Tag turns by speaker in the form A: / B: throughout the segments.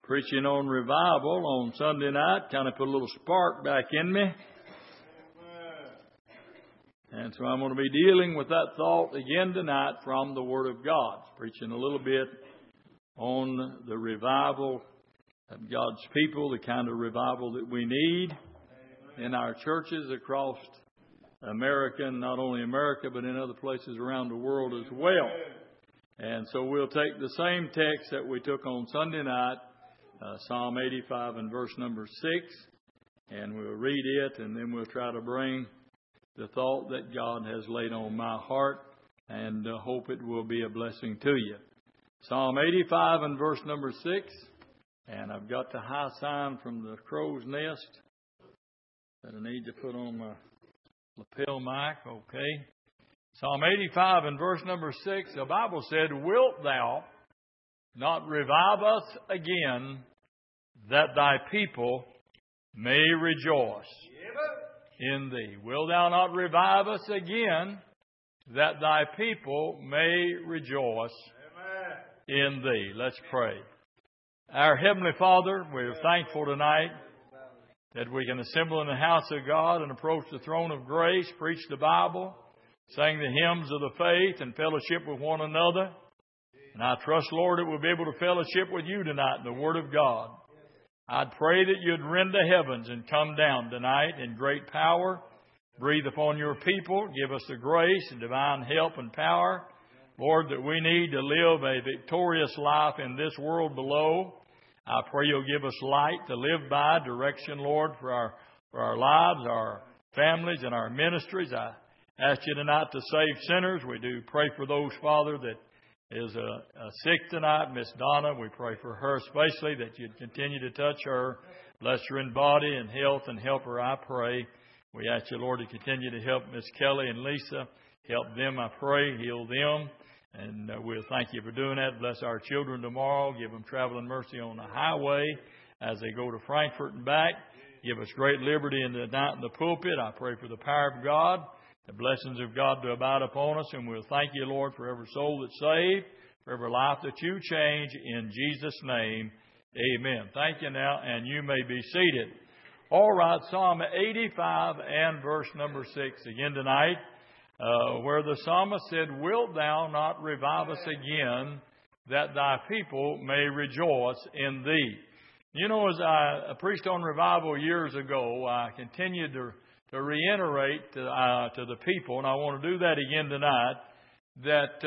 A: Preaching on revival on Sunday night kind of put a little spark back in me. And so I'm going to be dealing with that thought again tonight from the Word of God. Preaching a little bit on the revival of God's people, the kind of revival that we need in our churches across America, and not only America, but in other places around the world as well. And so we'll take the same text that we took on Sunday night, Psalm 85 and verse number 6, and we'll read it, and then we'll try to bring the thought that God has laid on my heart, and hope it will be a blessing to you. Psalm 85 and verse number 6, and I've got the high sign from the crow's nest that I need to put on my lapel mic, okay. Psalm 85 and verse number 6, the Bible said, "Wilt thou not revive us again, that thy people may rejoice in thee?" Wilt thou not revive us again, that thy people may rejoice in thee? Let's pray. Our Heavenly Father, we're thankful tonight that we can assemble in the house of God and approach the throne of grace, preach the Bible, sing the hymns of the faith, and fellowship with one another. And I trust, Lord, that we'll be able to fellowship with you tonight in the Word of God. I'd pray that you'd rend the heavens and come down tonight in great power. Breathe upon your people. Give us the grace and divine help and power, Lord, that we need to live a victorious life in this world below. I pray you'll give us light to live by, direction, Lord, for our lives, our families, and our ministries. I ask you tonight to save sinners. We do pray for those, Father, that is sick tonight, Miss Donna. We pray for her especially, that you'd continue to touch her. Bless her in body and health, and help her, I pray. We ask you, Lord, to continue to help Miss Kelly and Lisa. Help them, I pray. Heal them. And we'll thank you for doing that. Bless our children tomorrow. Give them traveling mercy on the highway as they go to Frankfurt and back. Give us great liberty in the night in the pulpit. I pray for the power of God, the blessings of God to abide upon us. And we'll thank you, Lord, for every soul that's saved, for every life that you change. In Jesus' name, amen. Thank you now, and you may be seated. All right, Psalm 85 and verse number 6 again tonight, where the psalmist said, "Wilt thou not revive us again, that thy people may rejoice in thee?" You know, as I preached on revival years ago, I continued to reiterate to the people, and I want to do that again tonight, that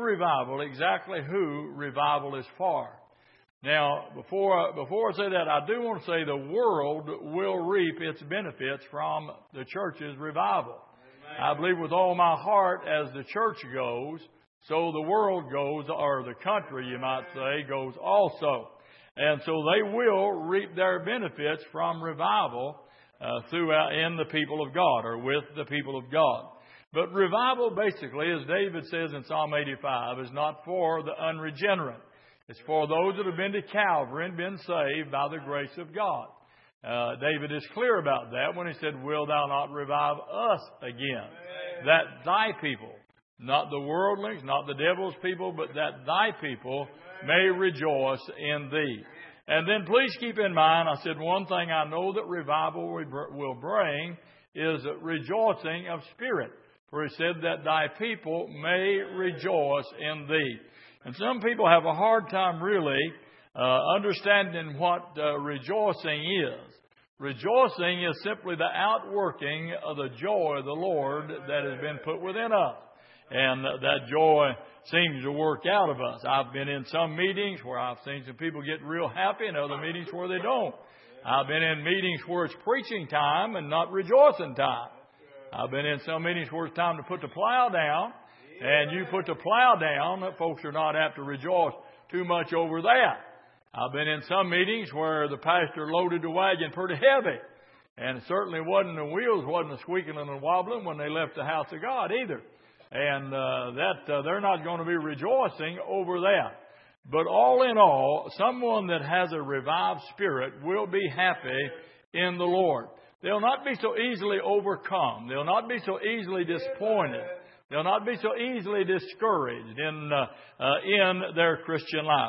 A: exactly who revival is for. Now, before I say that, I do want to say the world will reap its benefits from the church's revival. Amen. I believe with all my heart, as the church goes, so the world goes, or the country, you might say, goes also. And so they will reap their benefits from revival throughout in the people of God, or with the people of God. But revival, basically, as David says in Psalm 85, is not for the unregenerate. It's for those that have been to Calvary and been saved by the grace of God. David is clear about that when he said, "Will thou not revive us again?" Amen. That thy people, not the worldlings, not the devil's people, but that thy people may rejoice in thee. And then please keep in mind, I said one thing I know that revival will bring is rejoicing of spirit. For he said that thy people may rejoice in thee. And some people have a hard time really understanding what rejoicing is. Rejoicing is simply the outworking of the joy of the Lord that has been put within us. And that joy seems to work out of us. I've been in some meetings where I've seen some people get real happy, and other meetings where they don't. I've been in meetings where it's preaching time and not rejoicing time. I've been in some meetings where it's time to put the plow down, and you put the plow down, folks are not apt to rejoice too much over that. I've been in some meetings where the pastor loaded the wagon pretty heavy, and it certainly wasn't, the wheels wasn't squeaking and wobbling when they left the house of God either. And they're not going to be rejoicing over that. But all in all, someone that has a revived spirit will be happy in the Lord. They'll not be so easily overcome. They'll not be so easily disappointed. They'll not be so easily discouraged in their Christian life.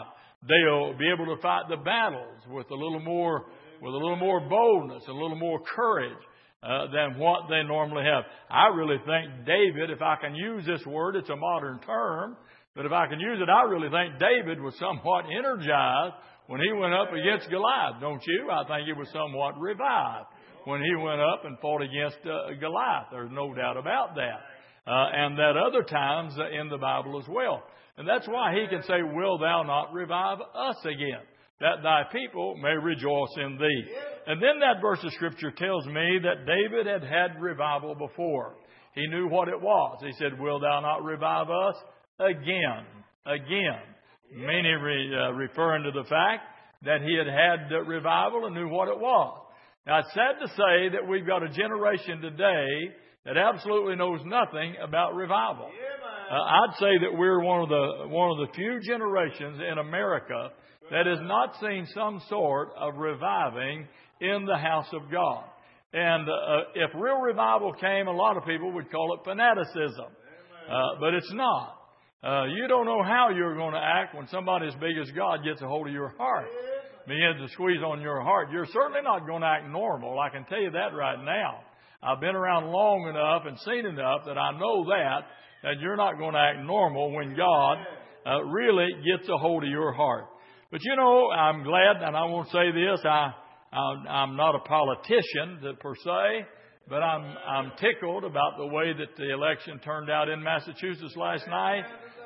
A: They'll be able to fight the battles with a little more boldness, a little more courage than what they normally have. I really think David, if I can use this word, it's a modern term, but if I can use it, I really think David was somewhat energized when he went up against Goliath, don't you? I think he was somewhat revived when he went up and fought against Goliath. There's no doubt about that. And that other times in the Bible as well. And that's why he can say, will thou not revive us again, that thy people may rejoice in thee. And then that verse of Scripture tells me that David had had revival before. He knew what it was. He said, will thou not revive us again? Again. Many referring to the fact that he had had revival and knew what it was. Now, it's sad to say that we've got a generation today that absolutely knows nothing about revival. I'd say that we're one of the few generations in America that has not seen some sort of reviving in the house of God. And if real revival came, a lot of people would call it fanaticism. But it's not. You don't know how you're going to act when somebody as big as God gets a hold of your heart, begins to squeeze on your heart. You're certainly not going to act normal. I can tell you that right now. I've been around long enough and seen enough that I know that you're not going to act normal when God really gets a hold of your heart. But you know, I'm glad, and I won't say this, I'm not a politician per se, but I'm tickled about the way that the election turned out in Massachusetts last night.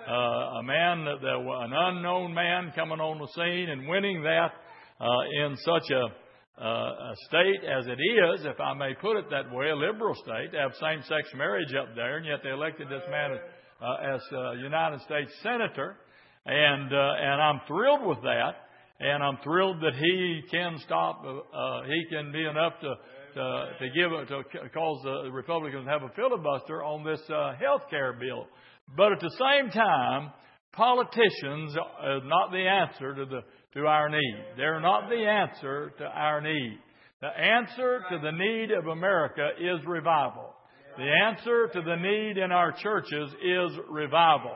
A: An unknown man coming on the scene and winning that in such a state as it is, if I may put it that way, a liberal state, to have same-sex marriage up there, and yet they elected this man as United States Senator, and I'm thrilled with that, and I'm thrilled that he can stop. He can be enough to cause the Republicans to have a filibuster on this health care bill. But at the same time, politicians are not the answer to our need. They're not the answer to our need. The answer to the need of America is revival. The answer to the need in our churches is revival.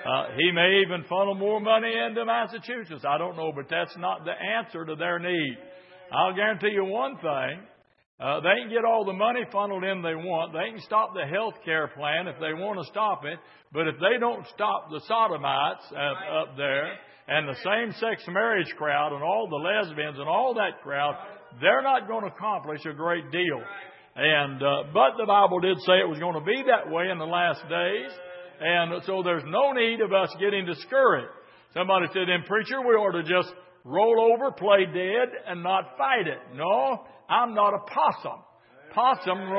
A: He may even funnel more money into Massachusetts. I don't know, but that's not the answer to their need. I'll guarantee you one thing. They can get all the money funneled in they want. They can stop the health care plan if they want to stop it. But if they don't stop the sodomites up there and the same-sex marriage crowd and all the lesbians and all that crowd, they're not going to accomplish a great deal. And but the Bible did say it was going to be that way in the last days. And so there's no need of us getting discouraged. Somebody said, then preacher, we ought to just roll over, play dead, and not fight it. No, I'm not a possum. Possums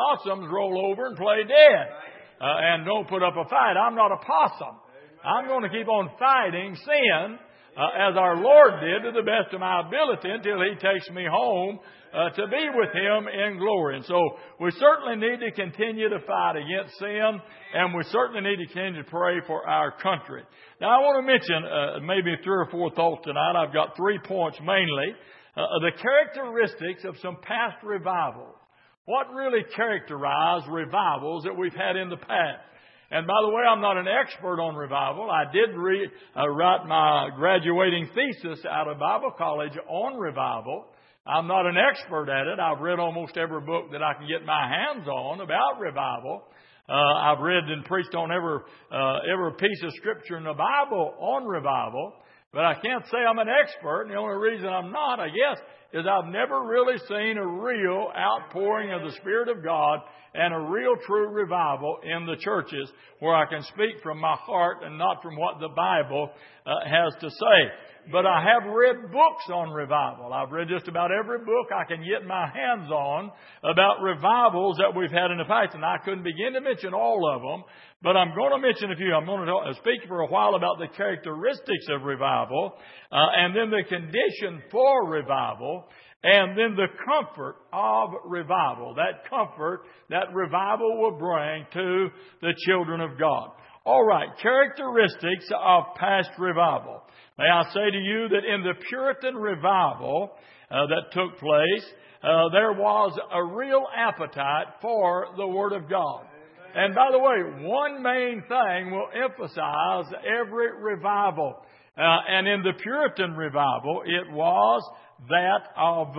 A: roll over and play dead and don't put up a fight. I'm not a possum. I'm going to keep on fighting sin as our Lord did to the best of my ability until He takes me home to be with Him in glory. And so we certainly need to continue to fight against sin, and we certainly need to continue to pray for our country. Now I want to mention maybe 3 or 4 thoughts tonight. I've got 3 points mainly. The characteristics of some past revivals. What really characterized revivals that we've had in the past? And by the way, I'm not an expert on revival. I did write my graduating thesis out of Bible college on revival. I'm not an expert at it. I've read almost every book that I can get my hands on about revival. I've read and preached on every piece of Scripture in the Bible on revival. But I can't say I'm an expert. And the only reason I'm not, I guess, is I've never really seen a real outpouring of the Spirit of God and a real true revival in the churches where I can speak from my heart and not from what the Bible has to say. But I have read books on revival. I've read just about every book I can get my hands on about revivals that we've had in the past. And I couldn't begin to mention all of them, but I'm going to mention a few. I'm going to speak for a while about the characteristics of revival, and then the condition for revival, and then the comfort of revival. That comfort that revival will bring to the children of God. All right, characteristics of past revival. May I say to you that in the Puritan revival that took place, there was a real appetite for the Word of God. And by the way, one main thing will emphasize every revival. And in the Puritan revival, it was that of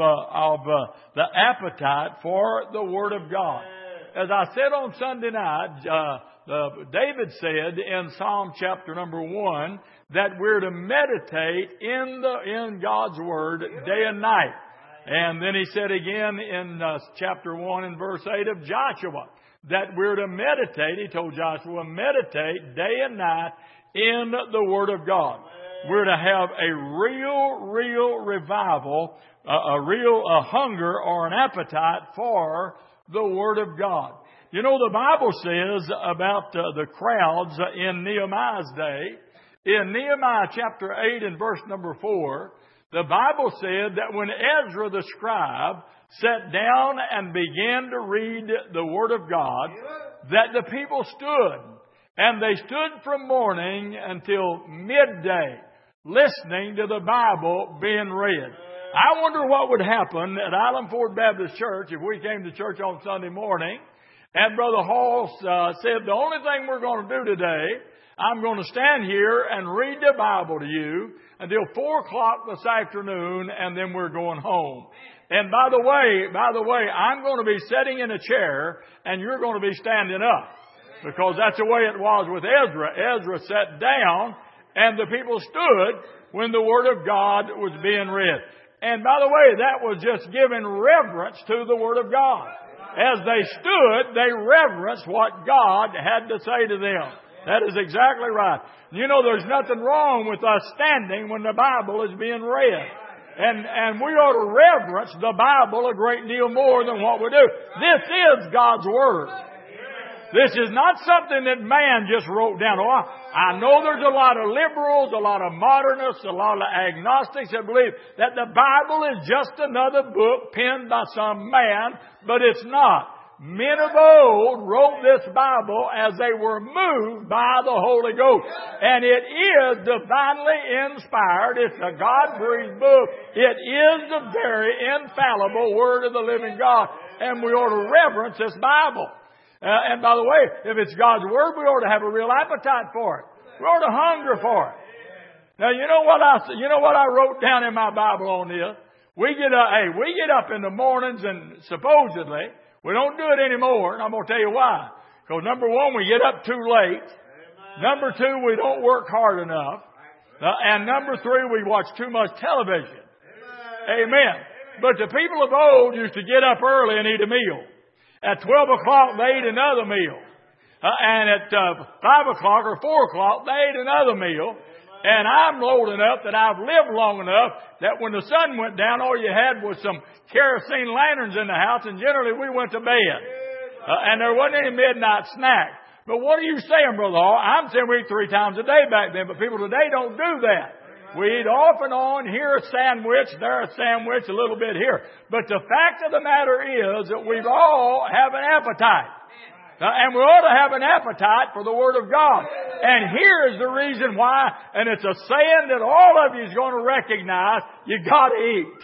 A: the appetite for the Word of God. As I said on Sunday night, David said in Psalm chapter number 1 that we're to meditate in God's Word day and night. And then he said again in chapter 1 and verse 8 of Joshua that we're to meditate. He told Joshua, meditate day and night in the Word of God. We're to have a real revival, a real hunger or an appetite for the Word of God. You know, the Bible says about the crowds in Nehemiah's day, in Nehemiah chapter 8 and verse number 4, the Bible said that when Ezra the scribe sat down and began to read the Word of God, that the people stood. And they stood from morning until midday, listening to the Bible being read. I wonder what would happen at Island Ford Baptist Church if we came to church on Sunday morning and Brother Hall said, the only thing we're going to do today, I'm going to stand here and read the Bible to you until 4 o'clock this afternoon, and then we're going home. And by the way, I'm going to be sitting in a chair and you're going to be standing up, because that's the way it was with Ezra. Ezra sat down and the people stood when the Word of God was being read. And by the way, that was just giving reverence to the Word of God. As they stood, they reverenced what God had to say to them. That is exactly right. You know, there's nothing wrong with us standing when the Bible is being read. And we ought to reverence the Bible a great deal more than what we do. This is God's Word. This is not something that man just wrote down. Oh, I know there's a lot of liberals, a lot of modernists, a lot of agnostics that believe that the Bible is just another book penned by some man, but it's not. Men of old wrote this Bible as they were moved by the Holy Ghost. And it is divinely inspired. It's a God-breathed book. It is the very infallible Word of the living God. And we ought to reverence this Bible. And by the way, if it's God's Word, we ought to have a real appetite for it. We ought to hunger for it. Now, you know what I wrote down in my Bible on this? We get up in the mornings and supposedly, we don't do it anymore, and I'm going to tell you why. Because number one, we get up too late. Number two, we don't work hard enough. And number three, we watch too much television. Amen. But the people of old used to get up early and eat a meal. At 12 o'clock, they ate another meal. And at 5 o'clock or 4 o'clock, they ate another meal. And I'm old enough that I've lived long enough that when the sun went down, all you had was some kerosene lanterns in the house, and generally we went to bed. And there wasn't any midnight snack. But what are you saying, Brother Hall? I'm saying we eat 3 times a day back then, but people today don't do that. We eat off and on, here a sandwich, there a sandwich, a little bit here. But the fact of the matter is that we all have an appetite. And we ought to have an appetite for the Word of God. And here's the reason why, and it's a saying that all of you is going to recognize, you got to eat.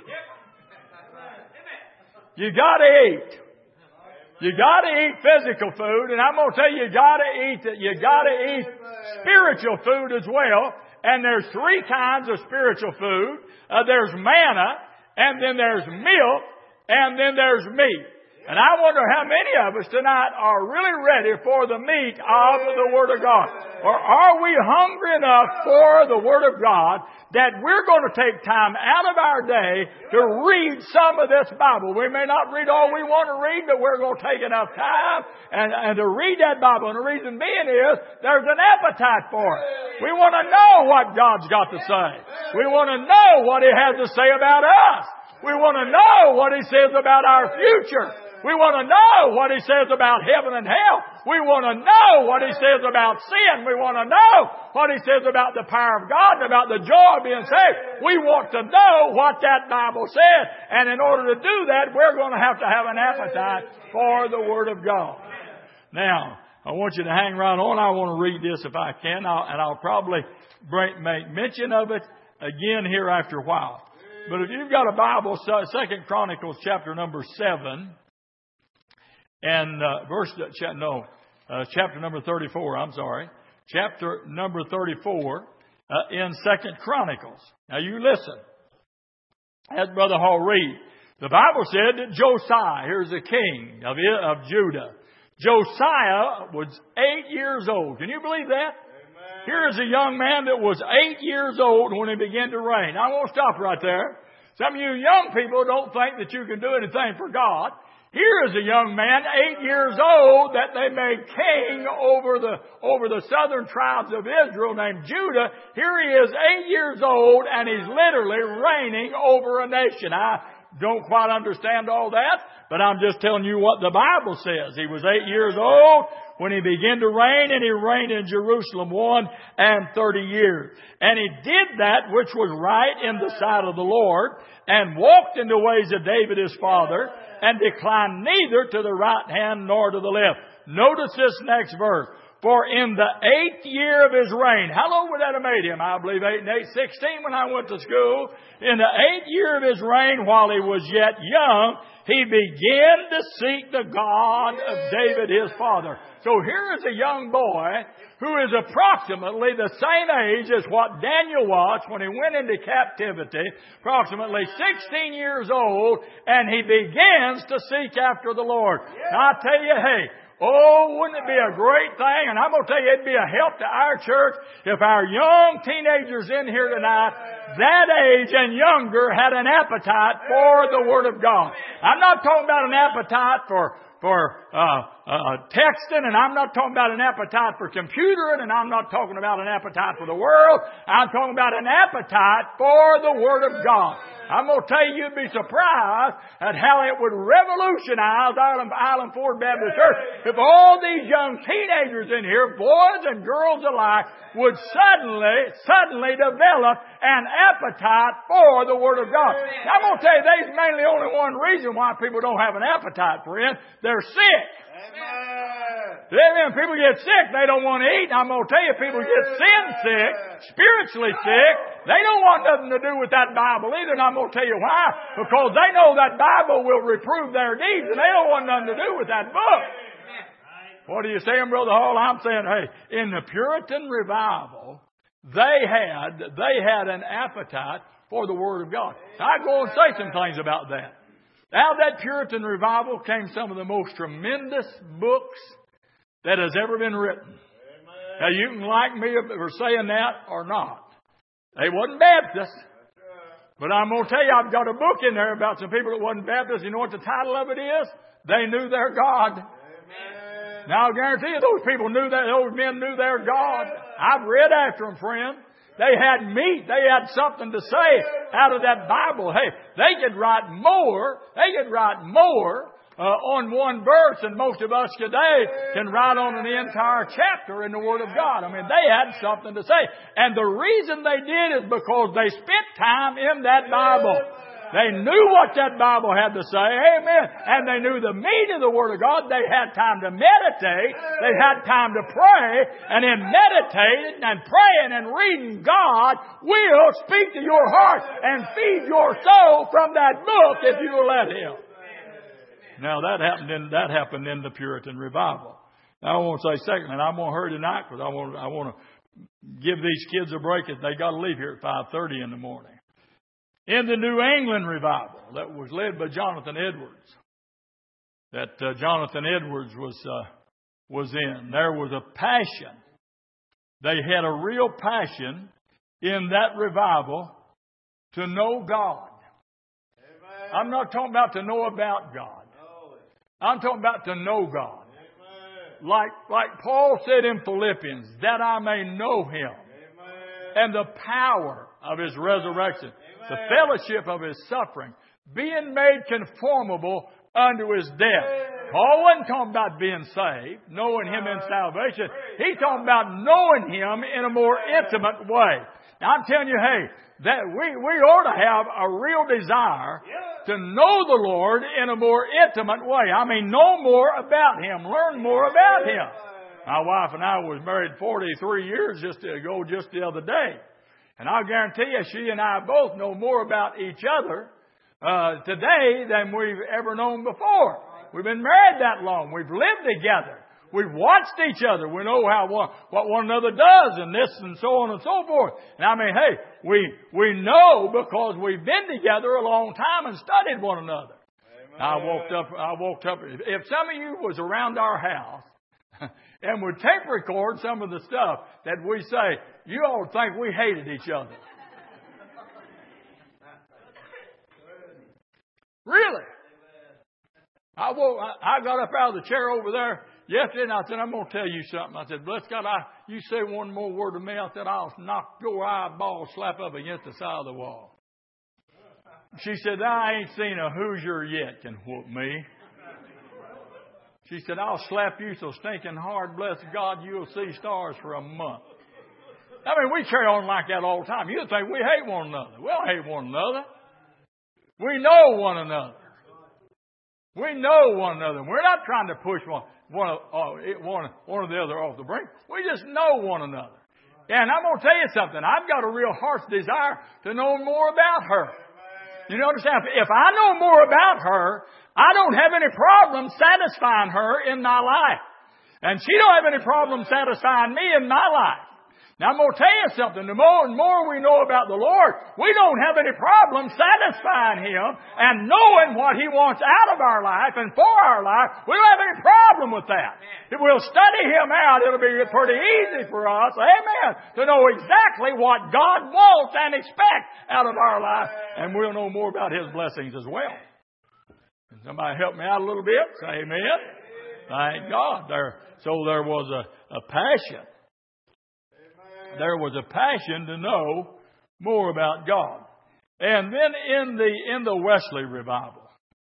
A: You got to eat. You got to eat physical food, and I'm going to tell you, you got to eat spiritual food as well. And there's 3 kinds of spiritual food. There's manna, and then there's milk, and then there's meat. And I wonder how many of us tonight are really ready for the meat of the Word of God. Or are we hungry enough for the Word of God that we're going to take time out of our day to read some of this Bible? We may not read all we want to read, but we're going to take enough time and to read that Bible. And the reason being is there's an appetite for it. We want to know what God's got to say. We want to know what He has to say about us. We want to know what He says about our future. We want to know what He says about heaven and hell. We want to know what He says about sin. We want to know what He says about the power of God and about the joy of being saved. We want to know what that Bible says. And in order to do that, we're going to have an appetite for the Word of God. Now, I want you to hang right on. I want to read this if I can. I'll probably make mention of it again here after a while. But if you've got a Bible, 2 Chronicles chapter number 7, and chapter number 34, Chapter number 34 in 2 Chronicles. Now you listen. As Brother Hall read, the Bible said that Josiah, here's the king of Judah. Josiah was 8 years old. Can you believe that? Amen. Here is a young man that was 8 years old when he began to reign. I won't stop right there. Some of you young people don't think that you can do anything for God. Here is a young man, 8 years old, that they made king over the southern tribes of Israel named Judah. Here he is, 8 years old, and he's literally reigning over a nation. I don't quite understand all that, but I'm just telling you what the Bible says. He was 8 years old when he began to reign, and he reigned in Jerusalem 31 years. And he did that which was right in the sight of the Lord, and walked in the ways of David his father, and declined neither to the right hand nor to the left. Notice this next verse. For in the 8th year of his reign, how long would that have made him? I believe 8 and 8, 16 when I went to school. In the 8th year of his reign, while he was yet young, he began to seek the God of David his father. So here is a young boy who is approximately the same age as what Daniel was when he went into captivity, approximately 16 years old, and he begins to seek after the Lord. Now I tell you, hey, wouldn't it be a great thing? And I'm going to tell you, it'd be a help to our church if our young teenagers in here tonight, that age and younger, had an appetite for the Word of God. I'm not talking about an appetite for texting, and I'm not talking about an appetite for computering, and I'm not talking about an appetite for the world. I'm talking about an appetite for the Word of God. I'm going to tell you, you'd be surprised at how it would revolutionize Island Ford Baptist Church if all these young teenagers in here, boys and girls alike, would suddenly develop an appetite for the Word of God. Now, I'm going to tell you, there's mainly only one reason why people don't have an appetite for it. They're sick. Amen. People get sick, they don't want to eat. I'm going to tell you, people get sin sick, spiritually sick. They don't want nothing to do with that Bible either. And I'm going to tell you why. Because they know that Bible will reprove their deeds, and they don't want nothing to do with that book. What are you saying, Brother Hall? I'm saying, hey, in the Puritan revival, they had an appetite for the Word of God. Now, I go and say some things about that. Out of that Puritan revival came some of the most tremendous books that has ever been written. Amen. Now, you can like me for saying that or not. They wasn't Baptists. But I'm going to tell you, I've got a book in there about some people that wasn't Baptists. You know what the title of it is? They Knew Their God. Amen. Now, I'll guarantee you those people knew that, those men knew their God. I've read after them, friend. They had meat. They had something to say out of that Bible. Hey, they could write more on one verse than most of us today can write on an entire chapter in the Word of God. I mean, they had something to say. And the reason they did is because they spent time in that Bible. They knew what that Bible had to say. Amen. And they knew the meat of the Word of God. They had time to meditate. They had time to pray. And in meditating and praying and reading, God will speak to your heart and feed your soul from that book if you will let Him. Now that happened in the Puritan revival. Now I want to say secondly, and I'm going to hurry tonight because I want to give these kids a break. They got to leave here at 5:30 in the morning. In the New England revival that was led by Jonathan Edwards, Jonathan Edwards was in, there was a passion. They had a real passion in that revival to know God. Amen. I'm not talking about to know about God. I'm talking about to know God. Amen. Like Paul said in Philippians, that I may know Him. Amen. And the power of His resurrection. Amen. The fellowship of His suffering. Being made conformable unto His death. Amen. Paul wasn't talking about being saved, knowing Him in salvation. He's talking about knowing Him in a more intimate way. Now I'm telling you, hey, that we ought to have a real desire to know the Lord in a more intimate way. I mean, know more about Him. Learn more about Him. My wife and I was married 43 years just the other day. And I'll guarantee you, she and I both know more about each other today than we've ever known before. We've been married that long. We've lived together. We've watched each other. We know what one another does and this and so on and so forth. And I mean, hey, we know because we've been together a long time and studied one another. I walked up. If some of you was around our house and would tape record some of the stuff that we say, you all would think we hated each other. Really? I got up out of the chair over there yesterday and I said, I'm going to tell you something. I said, bless God, you say one more word to me. I said, I'll knock your eyeball slap up against the side of the wall. She said, I ain't seen a Hoosier yet can whoop me. She said, I'll slap you so stinking hard, bless God, you'll see stars for a month. I mean, we carry on like that all the time. You'd think we hate one another. We don't hate one another. We know one another. We know one another. We're not trying to push one or the other off the brink. We just know one another. And I'm going to tell you something. I've got a real heart's desire to know more about her. You understand? If I know more about her, I don't have any problem satisfying her in my life. And she don't have any problem satisfying me in my life. Now, I'm going to tell you something. The more and more we know about the Lord, we don't have any problem satisfying Him and knowing what He wants out of our life and for our life. We don't have any problem with that. If we'll study Him out, it'll be pretty easy for us, amen, to know exactly what God wants and expects out of our life. And we'll know more about His blessings as well. Can somebody help me out a little bit? Say amen. Thank God. So there was a passion. There was a passion to know more about God. And then in the Wesley revival,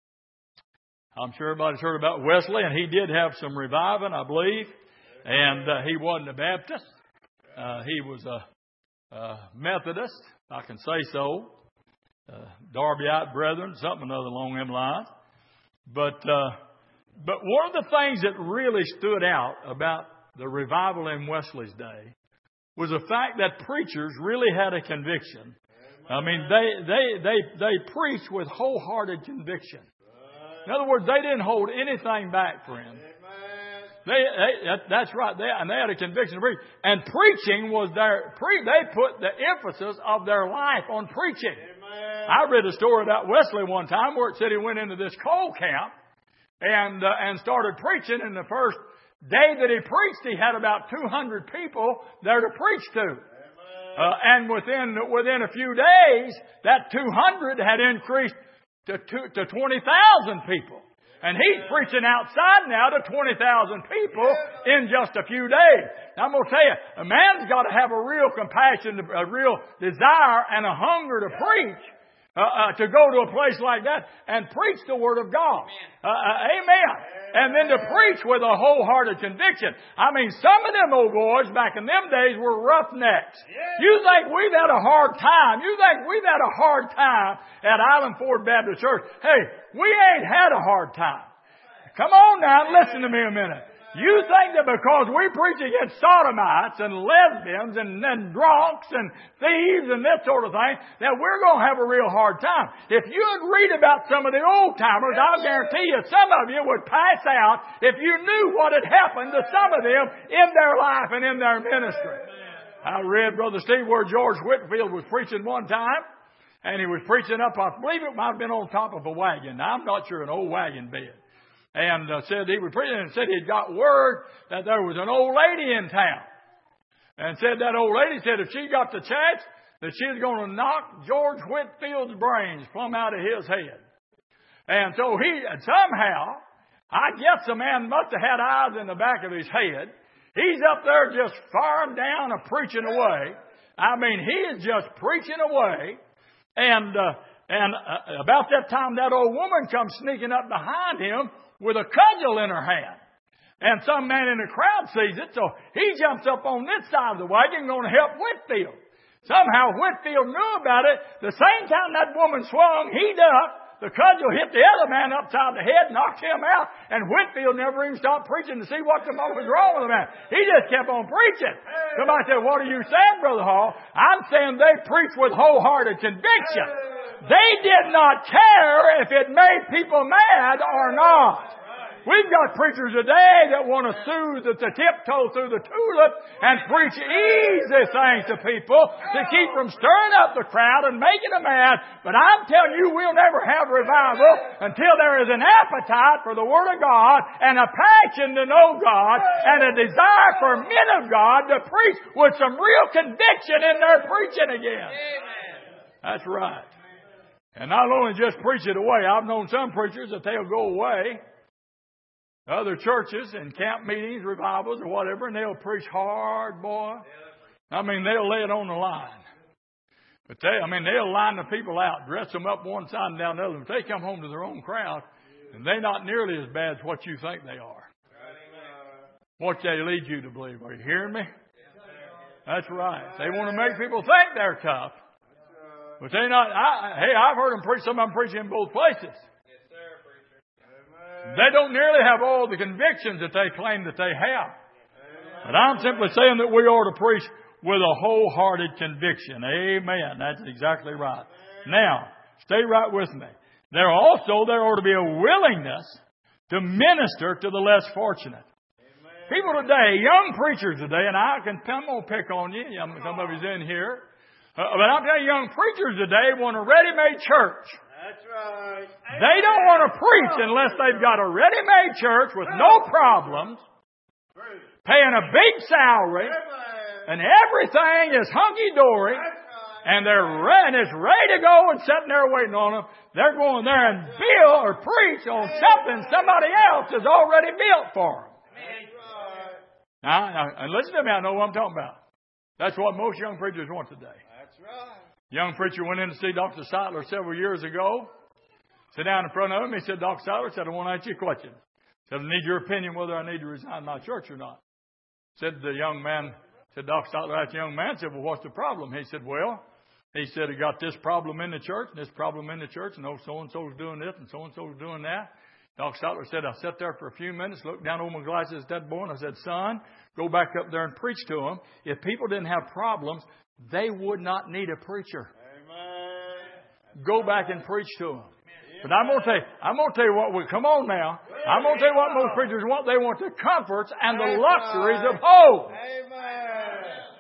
A: I'm sure everybody's heard about Wesley, and he did have some reviving, I believe. And he wasn't a Baptist. He was a Methodist, I can say so. Darbyite Brethren, something other along them lines. But one of the things that really stood out about the revival in Wesley's day was the fact that preachers really had a conviction. I mean, they preached with wholehearted conviction. In other words, they didn't hold anything back, friend. That's right. They had a conviction to preach. And preaching was they put the emphasis of their life on preaching. I read a story about Wesley one time where it said he went into this coal camp and started preaching. And the first day that he preached, he had about 200 people there to preach to. And within a few days, that 200 had increased to 20,000 people. And he's preaching outside now to 20,000 people in just a few days. Now, I'm going to tell you, a man's got to have a real compassion, a real desire and a hunger to preach. To go to a place like that and preach the Word of God. Amen. And then to preach with a wholehearted conviction. I mean, some of them old boys back in them days were roughnecks. You think we've had a hard time. You think we've had a hard time at Island Ford Baptist Church. Hey, we ain't had a hard time. Come on now, listen to me a minute. You think that because we preach against sodomites and lesbians and drunks and thieves and that sort of thing, that we're going to have a real hard time. If you would read about some of the old timers, I'll guarantee you some of you would pass out if you knew what had happened to some of them in their life and in their ministry. I read Brother Steve where George Whitefield was preaching one time, and he was preaching up, I believe it might have been on top of a wagon. Now, I'm not sure, an old wagon bed. And said he was preaching and said he'd got word that there was an old lady in town. And said that old lady said if she got the chance that she was going to knock George Whitefield's brains plumb out of his head. And so somehow, I guess the man must have had eyes in the back of his head. He's up there just firing down and preaching away. I mean, he is just preaching away. And about that time, that old woman comes sneaking up behind him with a cudgel in her hand. And some man in the crowd sees it, so he jumps up on this side of the wagon going to help Whitefield. Somehow Whitefield knew about it. The same time that woman swung, he ducked. The cudgel hit the other man upside the head, knocked him out, and Whitefield never even stopped preaching to see what the was wrong with the man. He just kept on preaching. Somebody said, what are you saying, Brother Hall? I'm saying they preached with wholehearted conviction. They did not care if it made people mad or not. We've got preachers today that want to soothe the tiptoe through the tulip and preach easy things to people to keep from stirring up the crowd and making them mad. But I'm telling you, we'll never have revival until there is an appetite for the Word of God and a passion to know God and a desire for men of God to preach with some real conviction in their preaching again. That's right. And not only just preach it away. I've known some preachers that they'll go away to other churches and camp meetings, revivals or whatever, and they'll preach hard, boy. I mean, they'll lay it on the line. But they'll line the people out, dress them up one side and down the other. If they come home to their own crowd, and they're not nearly as bad as what you think they are. What they lead you to believe. Are you hearing me? That's right. They want to make people think they're tough. But they're not. I've heard them preach. Some of them preach in both places. They don't nearly have all the convictions that they claim that they have. But I'm simply saying that we ought to preach with a wholehearted conviction. Amen. That's exactly right. Now, stay right with me. There ought to be a willingness to minister to the less fortunate. People today, young preachers today, and I'm going to pick on you. Some of you's in here. But I'm telling you, young preachers today want a ready-made church.
B: That's right.
A: They don't want to preach unless they've got a ready-made church with no problems, paying a big salary, and everything is hunky-dory, and it's ready to go and sitting there waiting on them. They're going there and build or preach on something somebody else has already built for them. Now, and listen to me, I know what I'm talking about. That's what most young preachers want today.
B: That's right.
A: Young preacher went in to see Dr. Seidler several years ago. Sat down in front of him. He said, Dr. Seidler, I want to ask you a question. Said, I need your opinion whether I need to resign my church or not. Said the young man, Dr. Seidler asked the young man, said, well, what's the problem? He said, I got this problem in the church and this problem in the church, and so-and-so's doing this and so-and-so's doing that. Dr. Seidler said, I sat there for a few minutes, looked down over my glasses at that boy, and I said, son, go back up there and preach to them. If people didn't have problems, they would not need a preacher.
B: Amen.
A: Go back and preach to them. But I'm going to tell you what, come on now. I'm going to tell you what most preachers want. They want the comforts and the luxuries of home.
B: Amen.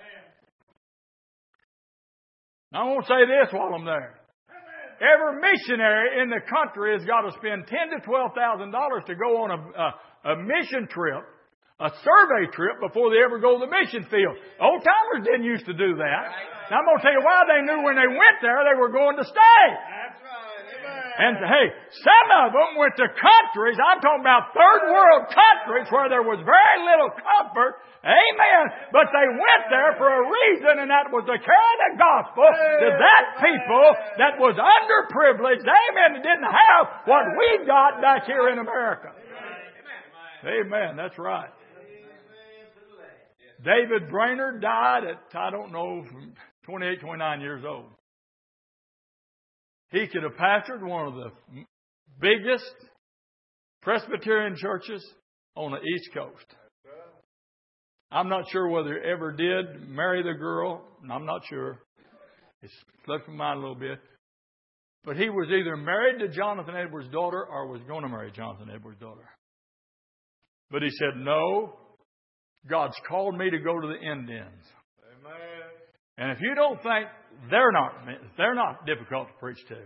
A: I won't say this while I'm there. Every missionary in the country has got to spend $10,000 to $12,000 to go on a mission trip, a survey trip, before they ever go to the mission field. Old timers didn't used to do that. Now I'm going to tell you why. They knew when they went there they were going to stay.
B: That's right. Amen.
A: And hey, some of them went to countries, I'm talking about third world countries where there was very little comfort. Amen. But they went there for a reason, and that was to carry the gospel to that people that was underprivileged. Amen. That didn't have what we got back here in America. Amen. That's right. David Brainerd died at, 28, 29 years old. He could have pastored one of the biggest Presbyterian churches on the East Coast. I'm not sure whether he ever did marry the girl. I'm not sure. It's slipped my mind a little bit. But he was either married to Jonathan Edwards' daughter or was going to marry Jonathan Edwards' daughter. But he said, no, God's called me to go to the Indians.
B: Amen.
A: And if you don't think they're not difficult to preach to.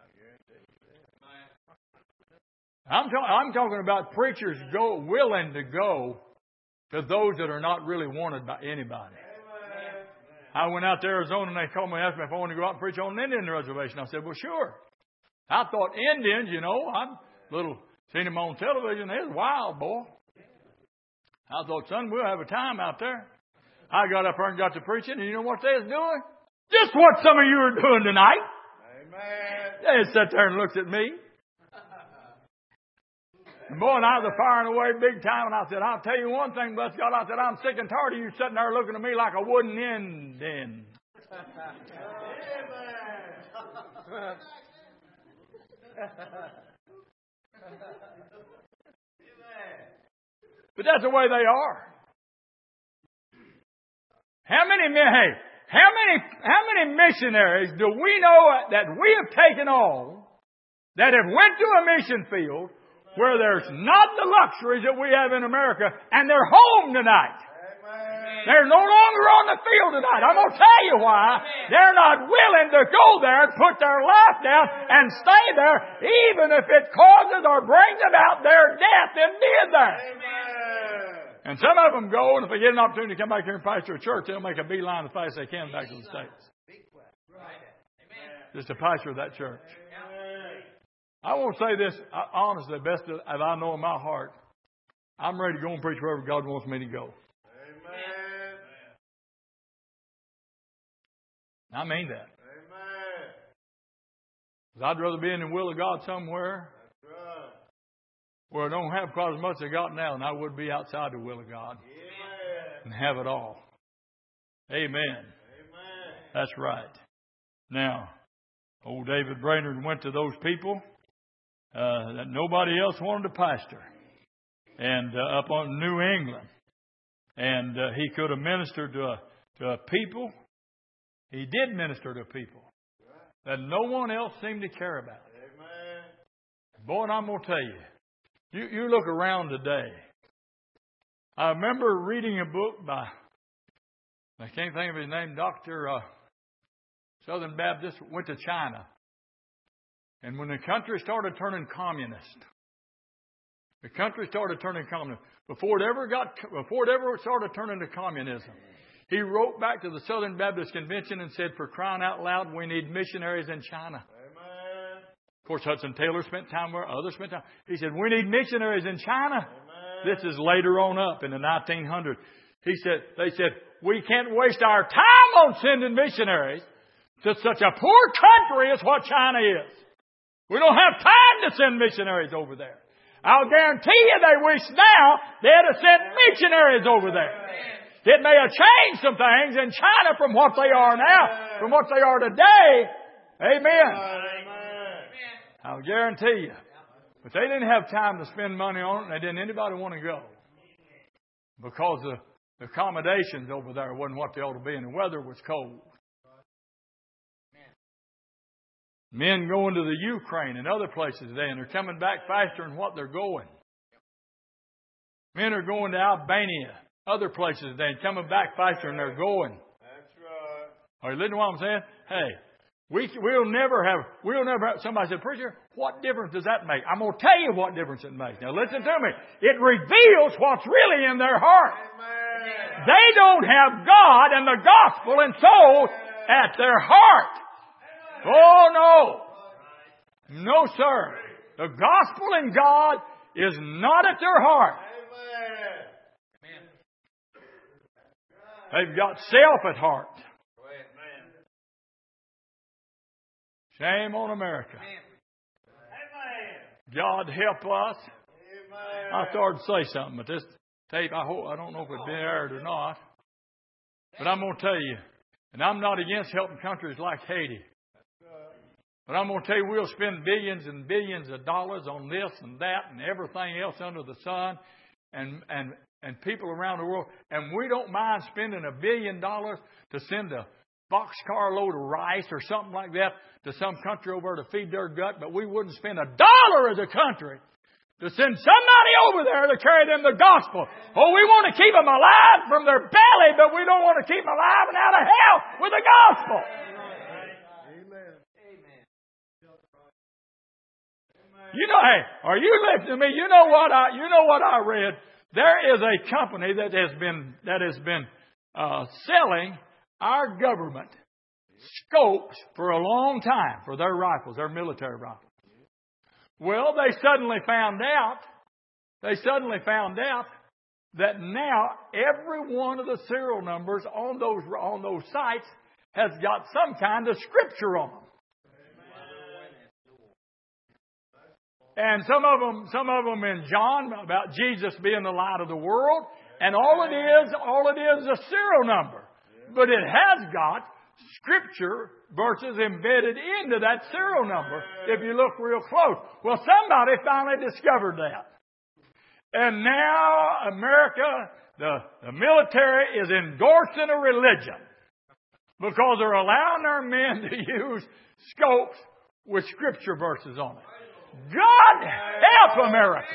A: I'm talking about preachers willing to go to those that are not really wanted by anybody.
B: Amen.
A: I went out to Arizona and they called me and asked me if I wanted to go out and preach on an Indian reservation. I said, well, sure. I thought Indians, I'm seen them on television. They're wild, boy. I thought, son, we'll have a time out there. I got up there and got to preaching, and you know what they was doing? Just what some of you are doing tonight.
B: Amen.
A: They sat there and looked at me. And boy, and I was firing away big time, and I said, I'll tell you one thing, bless God. I said, I'm sick and tired of you sitting there looking at me like a wooden Indian. But that's the way they are. How many missionaries do we know that we have taken on that have went to a mission field, where there's not the luxuries that we have in America, and they're home tonight. They're no longer on the field tonight. I'm going to tell you why. They're not willing to go there and put their life down and stay there, even if it causes or brings about their death in being there. And some of them go, and if they get an opportunity to come back here and pastor a church, they'll make a beeline as fast as they can back to the States. Just to pastor that church. I want to say this honestly, the best that I know in my heart. I'm ready to go and preach wherever God wants me to go. I mean that. Amen. I'd rather be in the will of God somewhere where I don't have quite as much as I got now than I would be outside the will of God and have it all. Amen. That's right. Now, old David Brainerd went to those people that nobody else wanted to pastor, and up on New England, and he could have ministered to a people. He did minister to people that no one else seemed to care about. Boy, and I'm going to tell you, you look around today. I remember reading a book by, I can't think of his name, Dr. Southern Baptist, went to China. And when the country started turning communist, before it ever started turning to communism, he wrote back to the Southern Baptist Convention and said, for crying out loud, we need missionaries in China. Amen. Of course, Hudson Taylor spent time where others spent time. He said, we need missionaries in China. Amen. This is later on up in the 1900s. They said, we can't waste our time on sending missionaries to such a poor country as what China is. We don't have time to send missionaries over there. I'll guarantee you they wish now they'd have sent missionaries over there. It may have changed some things in China from what they are now, from what they are today. Amen. I'll guarantee you. But they didn't have time to spend money on it, and they didn't anybody want to go. Because the accommodations over there wasn't what they ought to be, and the weather was cold. Men going to the Ukraine and other places today, and they're coming back faster than what they're going. Men are going to Albania, other places today, and coming back faster than they're going.
B: That's right.
A: Are you listening to what I'm saying? Hey, we'll never have, somebody said, preacher, what difference does that make? I'm going to tell you what difference it makes. Now listen to me. It reveals what's really in their heart. Amen. They don't have God and the gospel and soul at their heart. Oh, no. No, sir. The gospel and God is not at their heart. They've got self at heart. Shame on America. God help us. I started to say something, but this tape, I don't know if it's been aired or not. But I'm going to tell you, and I'm not against helping countries like Haiti. But I'm going to tell you, we'll spend billions and billions of dollars on this and that and everything else under the sun and people around the world. And we don't mind spending $1 billion to send a boxcar load of rice or something like that to some country over there to feed their gut. But we wouldn't spend $1 as a country to send somebody over there to carry them the gospel. Oh, we want to keep them alive from their belly, but we don't want to keep them alive and out of hell with the gospel. You know, hey, are you listening to me? You know what I read? There is a company that has been selling our government scopes for a long time for their rifles, their military rifles. Well, they suddenly found out that now every one of the serial numbers on those sites has got some kind of scripture on them. And some of them in John about Jesus being the light of the world. And all it is a serial number. But it has got scripture verses embedded into that serial number if you look real close. Well, somebody finally discovered that. And now America, the military is endorsing a religion because they're allowing their men to use scopes with scripture verses on it. God help America.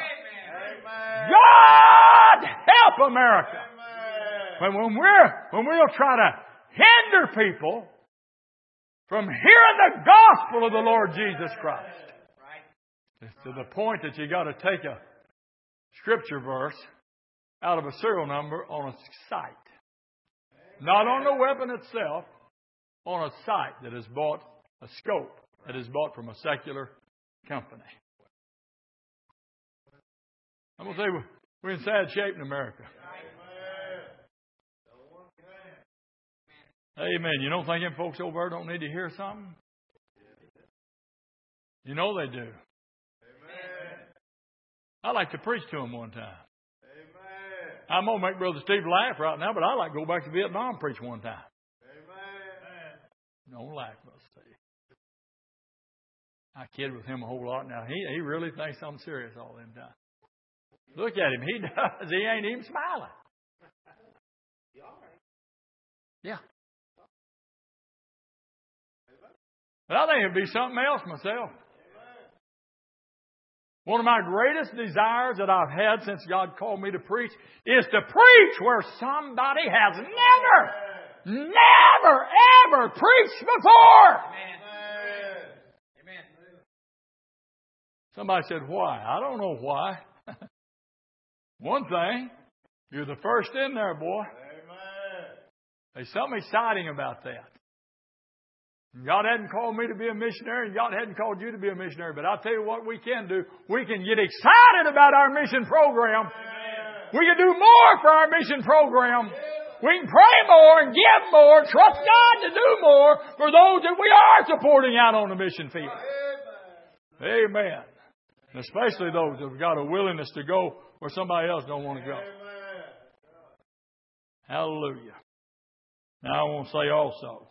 A: God help America. When we'll try to hinder people from hearing the gospel of the Lord Jesus Christ. It's to the point that you got to take a scripture verse out of a serial number on a site. Not on the weapon itself, on a site that is bought, a scope that is bought from a secular company. I'm going to say we're in sad shape in America. Amen. You don't think them folks over there don't need to hear something? You know they do. I like to preach to them one time. I'm going to make Brother Steve laugh right now, but I like to go back to Vietnam and preach one time. Don't laugh, Brother Steve. I kid with him a whole lot now. He really thinks I'm serious all the time. Look at him. He does. He ain't even smiling. Yeah. But I think it'd be something else myself. One of my greatest desires that I've had since God called me to preach is to preach where somebody has never, ever preached before. Amen. Somebody said, why? I don't know why. One thing, you're the first in there, boy. There's something exciting about that. God hadn't called me to be a missionary, and God hadn't called you to be a missionary. But I'll tell you what we can do. We can get excited about our mission program. We can do more for our mission program. We can pray more and give more, trust God to do more for those that we are supporting out on the mission field. Amen. And especially those that have got a willingness to go where somebody else don't want to go. Hallelujah. Now I want to say also,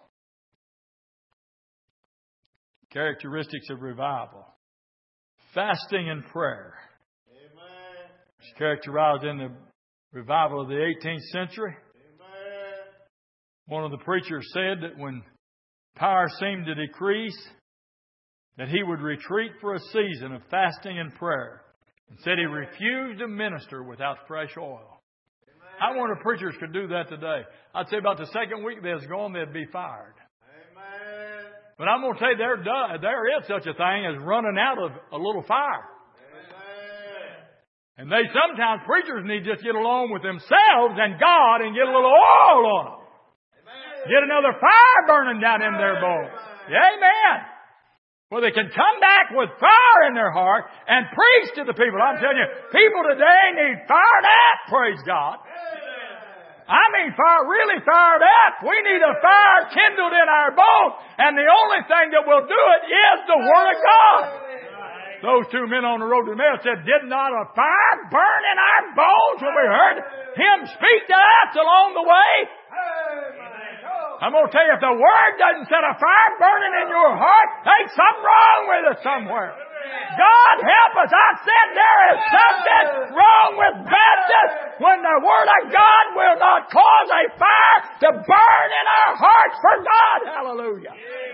A: characteristics of revival. Fasting and prayer. Amen. It's characterized in the revival of the 18th century. Amen. One of the preachers said that when power seemed to decrease, that he would retreat for a season of fasting and prayer. And said he refused to minister without fresh oil. Amen. I wonder if preachers could do that today. I'd say about the second week they was gone, they'd be fired. But I'm going to tell you, there is such a thing as running out of a little fire. Amen. And sometimes preachers need to just get along with themselves and God and get a little oil on them. Amen. Get another fire burning down in their bones. Amen. Where they can come back with fire in their heart and preach to the people. I'm telling you, people today need fired up, praise God. I mean, really fired up. We need a fire kindled in our bones. And the only thing that will do it is the Word of God. Those two men on the road to Emmaus said, did not a fire burn in our bones when we heard Him speak to us along the way? I'm going to tell you, if the Word doesn't set a fire burning in your heart, there's something wrong with it somewhere. God help us. I said there is something wrong with Baptists when the Word of God will not cause a fire to burn in our hearts for God. Hallelujah.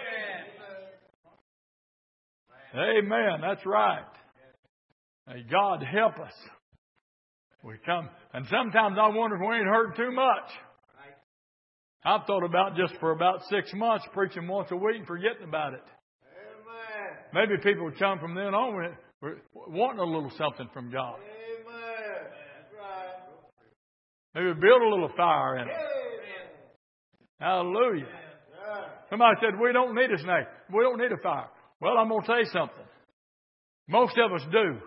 A: Amen. That's right. May God help us. We come, and sometimes I wonder if we ain't heard too much. I've thought about just for about 6 months preaching once a week and forgetting about it. Maybe people would come from then on wanting a little something from God. Maybe build a little fire in them. Hallelujah. Somebody said, we don't need a snake. We don't need a fire. Well, I'm going to tell you something. Most of us do.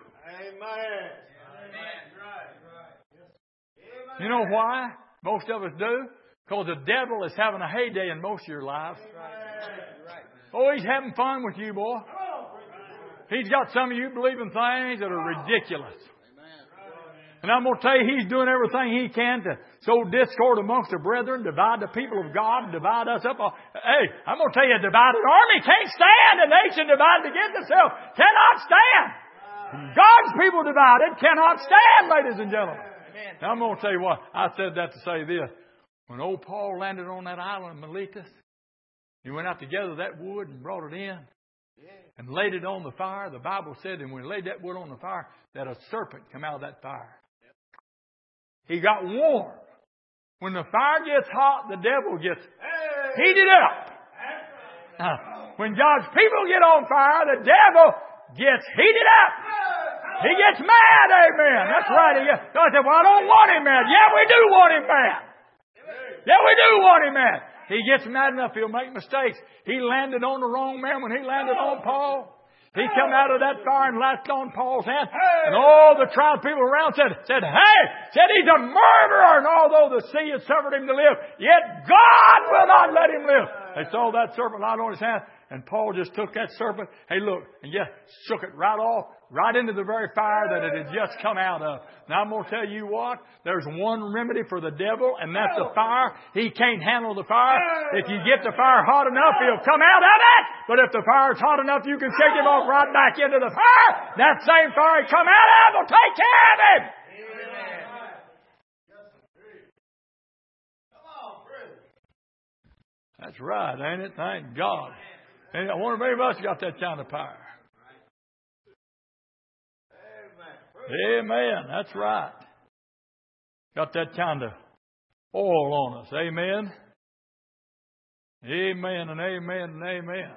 A: You know why most of us do? Because the devil is having a heyday in most of your lives. Oh, he's having fun with you, boy. He's got some of you believing things that are ridiculous. And I'm going to tell you, he's doing everything he can to sow discord amongst the brethren, divide the people of God, divide us up. Hey, I'm going to tell you, a divided army can't stand. A nation divided against itself cannot stand. God's people divided cannot stand, ladies and gentlemen. Now, I'm going to tell you what. I said that to say this. When old Paul landed on that island of Miletus, he went out to gather that wood and brought it in. and laid it on the fire, the Bible said, and when he laid that wood on the fire, that a serpent come out of that fire. He got warm. When the fire gets hot, the devil gets heated up. When God's people get on fire, the devil gets heated up. He gets mad, amen. That's right. God said, well, I don't want him mad. Yeah, we do want him mad. Yeah, we do want him mad. He gets mad enough, he'll make mistakes. He landed on the wrong man when he landed on Paul. He come out of that fire and latched on Paul's hand. And all the tribe people around said, hey, he's a murderer. And although the sea had suffered him to live, yet God will not let him live. They saw that serpent light on his hand. And Paul just took that serpent, hey, look, and just shook it right off, right into the very fire that it had just come out of. Now, I'm going to tell you what, there's one remedy for the devil, and that's the fire. He can't handle the fire. If you get the fire hot enough, he'll come out of it. But if the fire's hot enough, you can shake him off right back into the fire. That same fire he come out of will take care of him. That's right, ain't it? Thank God. And I wonder if any of us got that kind of power. Amen. That's right. Got that kind of oil on us. Amen. Amen and amen and amen.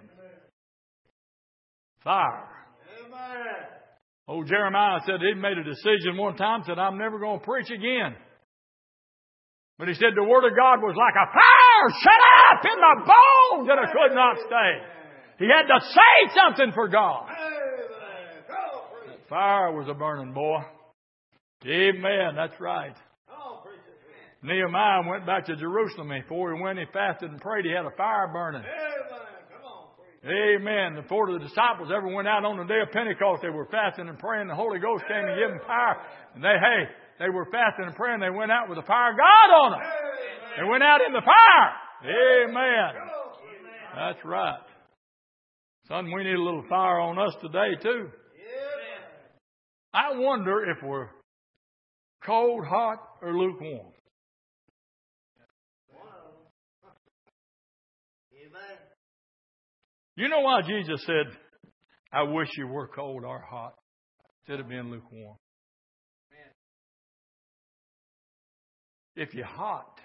A: Fire. Old Jeremiah said he made a decision one time, said, I'm never going to preach again. But he said the Word of God was like a fire shut up in the bones and it could not stay. He had to say something for God. That fire was a burning, boy. Amen. That's right. Nehemiah went back to Jerusalem. Before he went, he fasted and prayed. He had a fire burning. Amen. Before the disciples ever went out on the day of Pentecost, they were fasting and praying. The Holy Ghost came and gave them power. And they were fasting and praying. They went out with the fire of God on them. They went out in the fire. Amen. That's right. Son, we need a little fire on us today, too. I wonder if we're cold, hot, or lukewarm. You know why Jesus said, I wish you were cold or hot instead of being lukewarm? If you're hot,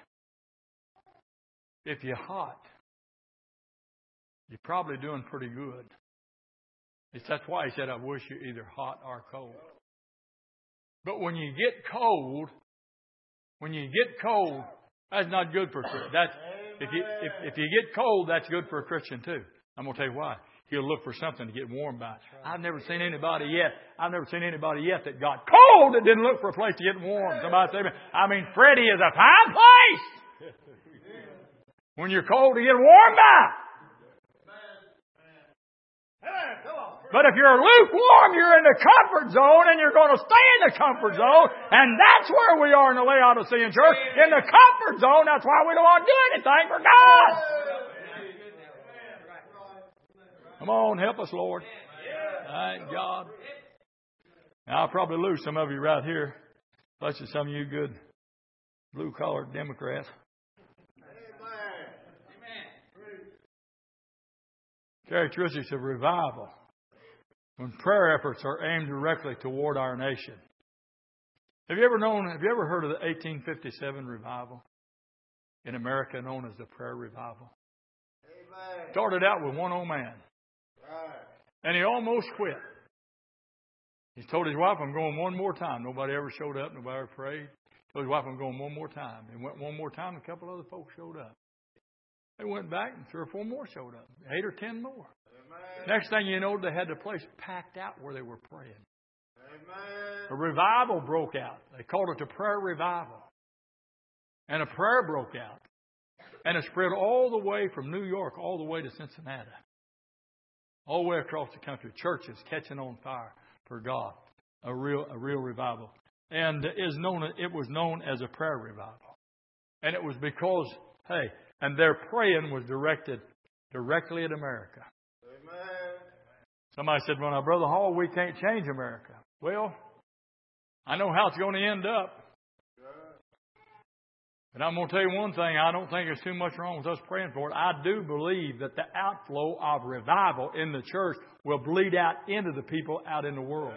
A: you're probably doing pretty good. That's why he said, I wish you either hot or cold. But when you get cold, that's not good for a Christian. If you get cold, that's good for a Christian too. I'm going to tell you why. He'll look for something to get warm by. I've never seen anybody yet that got cold that didn't look for a place to get warm. Somebody say, Freddie is a fine place. When you're cold to get warm by. But if you're lukewarm, you're in the comfort zone and you're going to stay in the comfort zone. And that's where we are in the Laodicean church. In the comfort zone, that's why we don't want to do anything for God. Come on, help us, Lord. Thank God. Now, I'll probably lose some of you right here, especially some of you good blue-collar Democrats. Characteristics of revival. When prayer efforts are aimed directly toward our nation. Have you ever heard of the 1857 revival in America known as the prayer revival? Amen. Started out with one old man. Right. And he almost quit. He told his wife, I'm going one more time. Nobody ever showed up. Nobody ever prayed. Told his wife, I'm going one more time. He went one more time. A couple other folks showed up. They went back and 3 or 4 more showed up. 8 or 10 more. Amen. Next thing you know, they had the place packed out where they were praying. Amen. A revival broke out. They called it the prayer revival. And a prayer broke out. And it spread all the way from New York all the way to Cincinnati. All the way across the country. Churches catching on fire for God. A real revival. And it was known as a prayer revival. And it was because, and their praying was directed directly at America. Amen. Somebody said, well, now, Brother Hall, we can't change America. Well, I know how it's going to end up. But I'm going to tell you one thing. I don't think there's too much wrong with us praying for it. I do believe that the outflow of revival in the church will bleed out into the people out in the world.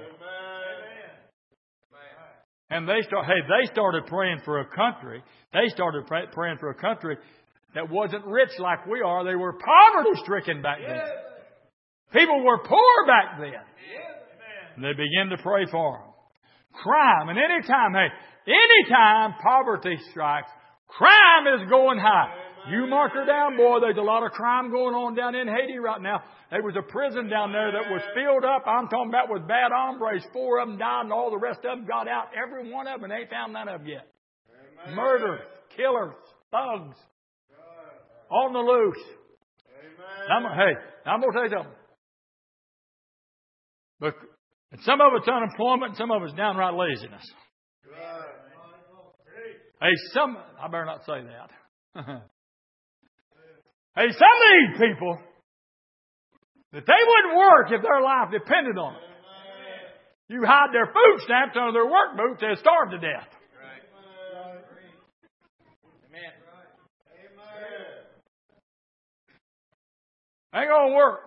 A: And they started praying for a country. They started praying for a country that wasn't rich like we are. They were poverty-stricken back then. People were poor back then. And they began to pray for them. Crime. And anytime poverty strikes, crime is going high. You mark her down, boy. There's a lot of crime going on down in Haiti right now. There was a prison down there that was filled up. I'm talking about with bad hombres. 4 of them died and all the rest of them got out. Every one of them, and they ain't found none of them yet. Amen. Murderers, killers, thugs. On the loose. I'm going to tell you something. But some of it's unemployment and some of it's downright laziness. I better not say that. Some of these people, that they wouldn't work if their life depended on it. You hide their food stamps under their work boots, they'll starve to death. Ain't going to work.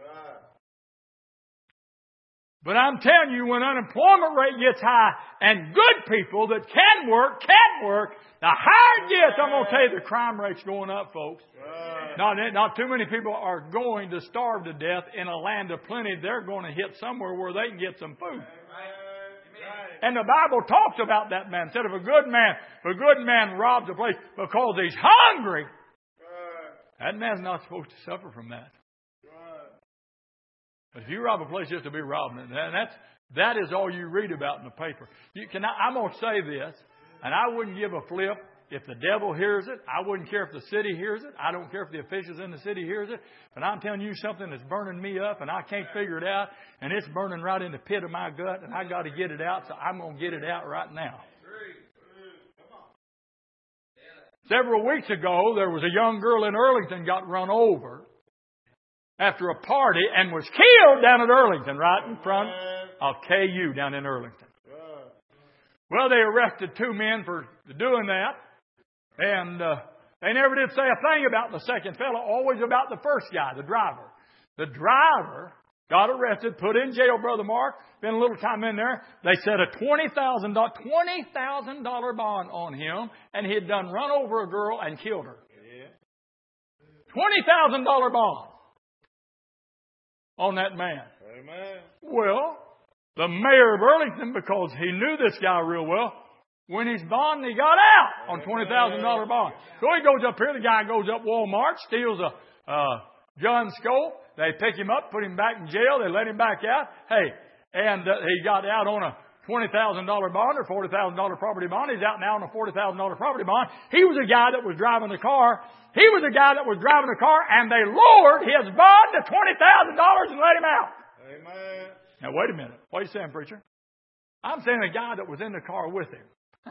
A: But I'm telling you, when unemployment rate gets high and good people that can work, the higher it gets, I'm going to tell you, the crime rate's going up, folks. Not too many people are going to starve to death in a land of plenty. They're going to hit somewhere where they can get some food. And the Bible talks about that man. Said if a good man robs a place because he's hungry, that man's not supposed to suffer from that. But if you rob a place just to be robbing it, that is all you read about in the paper. I'm going to say this, and I wouldn't give a flip if the devil hears it. I wouldn't care if the city hears it. I don't care if the officials in the city hears it. But I'm telling you something that's burning me up, and I can't figure it out, and it's burning right in the pit of my gut, and I got to get it out, so I'm going to get it out right now. Several weeks ago, there was a young girl in Earlington got run over after a party and was killed down at Earlington, right in front of KU down in Earlington. Well, they arrested 2 men for doing that, and they never did say a thing about the second fellow, always about the first guy, the driver. The driver got arrested, put in jail, Brother Mark, spent a little time in there. They set a $20,000 bond on him, and he had done run over a girl and killed her. $20,000 bond on that man. Amen. Well, the mayor of Burlington, because he knew this guy real well, when he's bond, he got out on $20,000 bond. So he goes up here. The guy goes up Walmart, steals a gun scope. They pick him up, put him back in jail. They let him back out. And he got out on a $20,000 bond or $40,000 property bond. He's out now on a $40,000 property bond. He was a guy that was driving the car. And they lowered his bond to $20,000 and let him out. Amen. Now, wait a minute. What are you saying, preacher? I'm saying a guy that was in the car with him.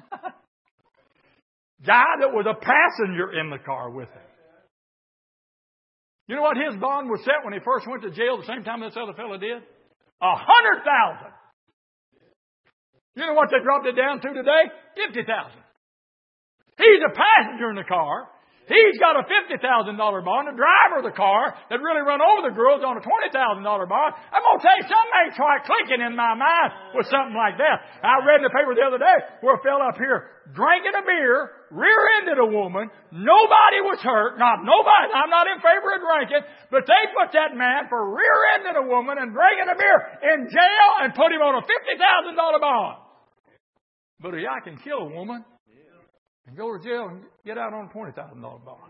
A: Guy that was a passenger in the car with him. You know what his bond was set when he first went to jail the same time this other fellow did? $100,000. You know what they dropped it down to today? $50,000. He's a passenger in the car. He's got a $50,000 bond. The driver of the car that really run over the girls on a $20,000 bond. I'm going to tell you, something ain't quite clicking in my mind with something like that. I read in the paper the other day where a fellow up here drinking a beer, rear-ended a woman. Nobody was hurt. Not nobody. I'm not in favor of drinking. But they put that man for rear-ending a woman and drinking a beer in jail and put him on a $50,000 bond. But I can kill a woman and go to jail and get out on a $20,000 bond.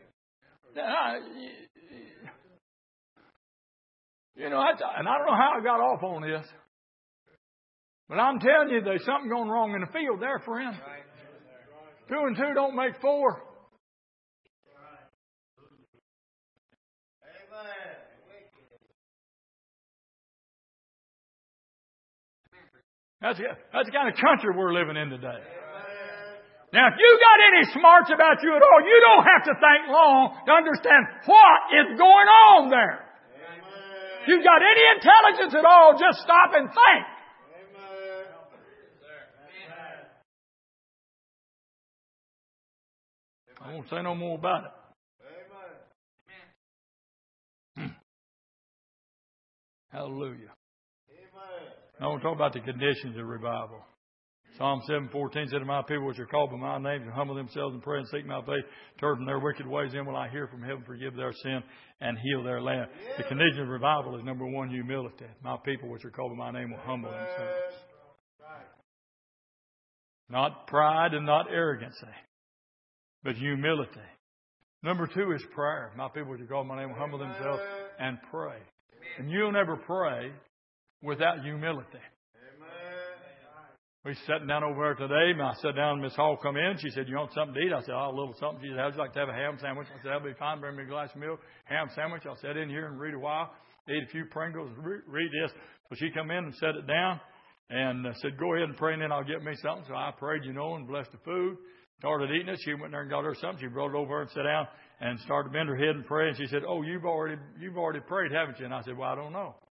A: And I don't know how I got off on this, but I'm telling you, there's something going wrong in the field there, friend. 2 and 2 don't make 4. That's the kind of country we're living in today. Now, if you got any smarts about you at all, you don't have to think long to understand what is going on there. If you've got any intelligence at all, just stop and think. I won't say no more about it. Hallelujah. I want to talk about the conditions of revival. Psalm 7:14 said, "My people which are called by my name shall humble themselves and pray and seek my face, turn from their wicked ways, then will I hear from heaven, forgive their sin, and heal their land." The condition of revival is number one, humility. My people which are called by my name will humble themselves. Not pride and not arrogancy, but humility. Number two is prayer. My people which are called by my name will humble themselves and pray. And you'll never pray without humility. We sat down over there today, and I sat down, and Miss Hall come in. She said, "You want something to eat?" I said, "Oh, a little something." She said, "How'd you like to have a ham sandwich?" I said, "That'll be fine. Bring me a glass of milk, ham sandwich." I'll sit in here and read a while, eat a few Pringles, read this. So she come in and set it down and said, "Go ahead and pray, and then I'll get me something." So I prayed, and blessed the food. Started eating it. She went there and got her something. She brought it over and sat down and started to bend her head and pray. And she said, "Oh, you've already prayed, haven't you?" And I said, "Well, I don't know."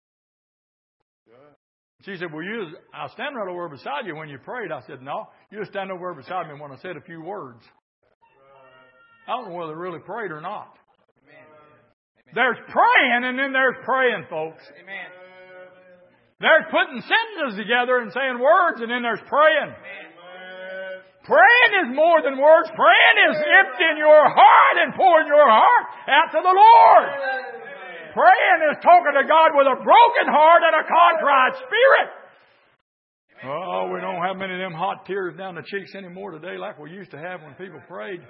A: She said, "Well, I was standing right over beside you when you prayed." I said, "No, you were standing over beside me when I said a few words." I don't know whether they really prayed or not. There's praying and then there's praying, folks.
C: Amen.
A: There's putting sentences together and saying words, and then there's praying. Praying is more than words. Praying is emptying your heart and pouring your heart out to the Lord. Praying is talking to God with a broken heart and a contrite spirit. Oh, we don't have many of them hot tears down the cheeks anymore today like we used to have when people prayed.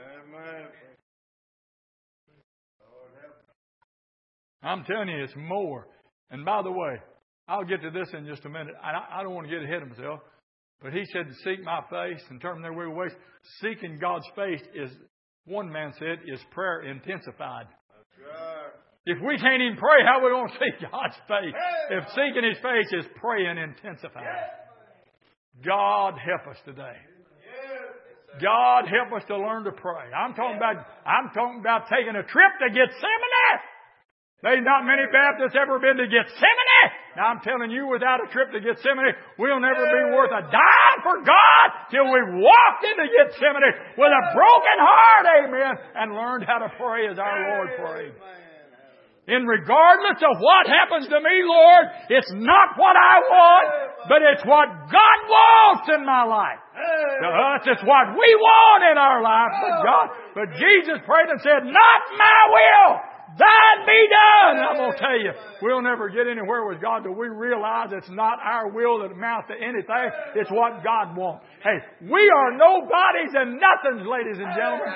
A: I'm telling you, it's more. And by the way, I'll get to this in just a minute. I don't want to get ahead of myself. But he said to seek my face and turn from their wicked ways. Seeking God's face is, one man said, is prayer intensified. If we can't even pray, how are we going to seek God's face? If seeking His face is praying intensified. God help us today. God help us to learn to pray. I'm talking about taking a trip to Gethsemane. There's not many Baptists ever been to Gethsemane. Now I'm telling you, without a trip to Gethsemane, we'll never be worth a dime for God till we've walked into Gethsemane with a broken heart, amen, and learned how to pray as our Lord prayed. And regardless of what happens to me, Lord, it's not what I want, but it's what God wants in my life. To us, it's what we want in our life. But Jesus prayed and said, "Not my will, thine be done." And I'm going to tell you, we'll never get anywhere with God till we realize it's not our will that amounts to anything. It's what God wants. Hey, we are nobodies and nothings, ladies and gentlemen.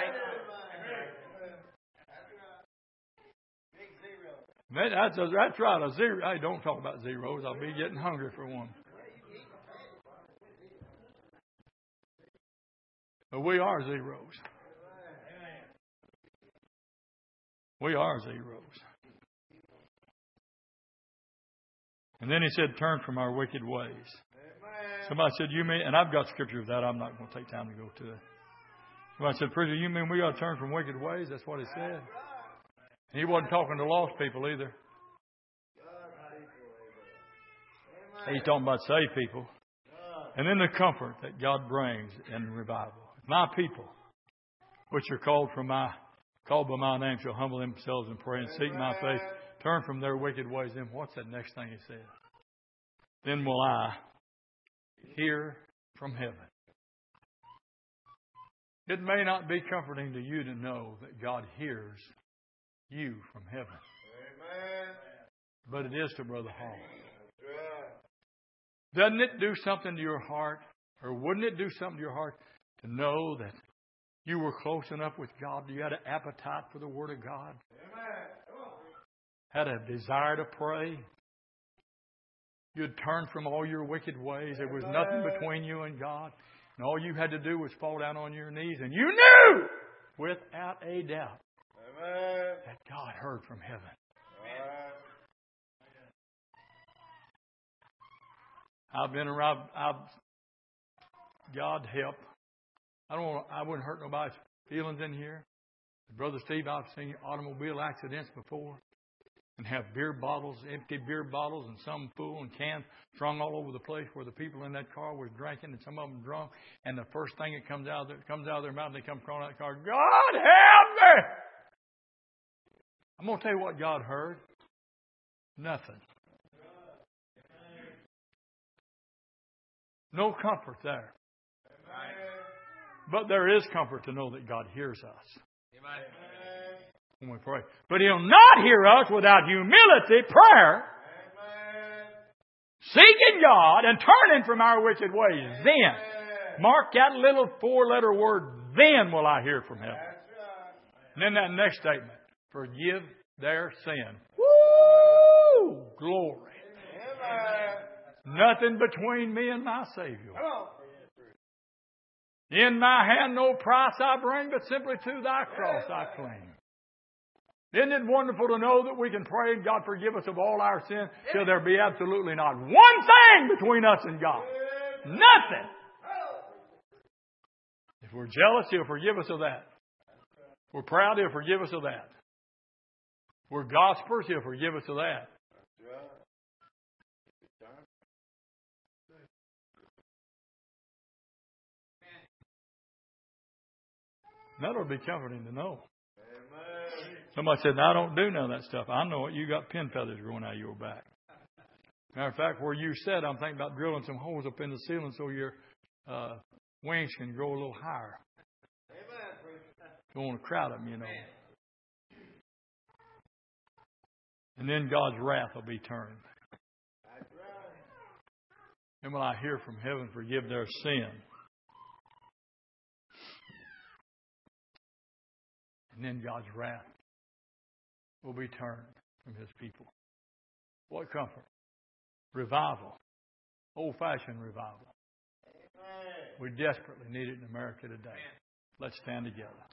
A: That's right, a zero. Hey, don't talk about zeros. I'll be getting hungry for one. But we are zeros. We are zeros. And then he said, "Turn from our wicked ways." Somebody said, "You mean," and I've got scripture of that. I'm not going to take time to go to it. Somebody said, "Preacher, you mean we got to turn from wicked ways?" That's what he said. He wasn't talking to lost people either. He's talking about saved people. And then the comfort that God brings in revival. My people, which are called by my name, shall humble themselves and pray and seek my face, turn from their wicked ways. Then what's that next thing he said? Then will I hear from heaven. It may not be comforting to you to know that God hears you from heaven. Amen. But it is to Brother Hall. Doesn't it do something to your heart? Or wouldn't it do something to your heart to know that you were close enough with God? You had an appetite for the Word of God? Had a desire to pray? You'd turn from all your wicked ways. There was nothing between you and God. And all you had to do was fall down on your knees. And you knew, without a doubt, that God heard from heaven. I've been around. God help. I wouldn't hurt nobody's feelings in here. Brother Steve, I've seen automobile accidents before. and have beer bottles, empty beer bottles, and some full and cans strung all over the place where the people in that car was drinking, and some of them drunk. And the first thing that comes out of their mouth, they come crawling out of the car, God help me! I'm going to tell you what God heard. Nothing. No comfort there. But there is comfort to know that God hears us when we pray. But He'll not hear us without humility, prayer, seeking God and turning from our wicked ways. Then, mark that little 4-letter word, then will I hear from heaven. And then that next statement, forgive their sin. Woo! Glory. Nothing between me and my Savior. In my hand no price I bring, but simply to thy cross I cling. Isn't it wonderful to know that we can pray, God forgive us of all our sins, till there be absolutely not one thing between us and God. Nothing. If we're jealous, He'll forgive us of that. If we're proud, He'll forgive us of that. If we're gossipers, He'll forgive us of that. That'll be comforting to know. Somebody said, I don't do none of that stuff. I know it. You got pin feathers growing out of your back. Matter of fact, where you said, I'm thinking about drilling some holes up in the ceiling so your wings can grow a little higher. Don't want to crowd them, you know. And then God's wrath will be turned. And when I hear from heaven, forgive their sin. And then God's wrath will be turned from His people. What comfort. Revival. Old-fashioned revival. We desperately need it in America today. Let's stand together.